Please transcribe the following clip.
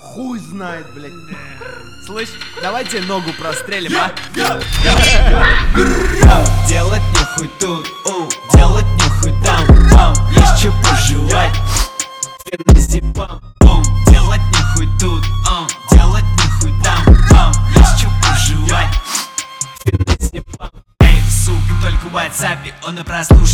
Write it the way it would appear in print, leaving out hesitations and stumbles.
хуй знает, блядь. Слышь, давайте ногу прострелим, а? Делать нехуй тут, делать нехуй там, есть что пожевать. Феназепам, делать нехуй тут, делать нехуй там, есть что пожевать. Феназепам. Эй, сука, только в WhatsApp он и прослушал.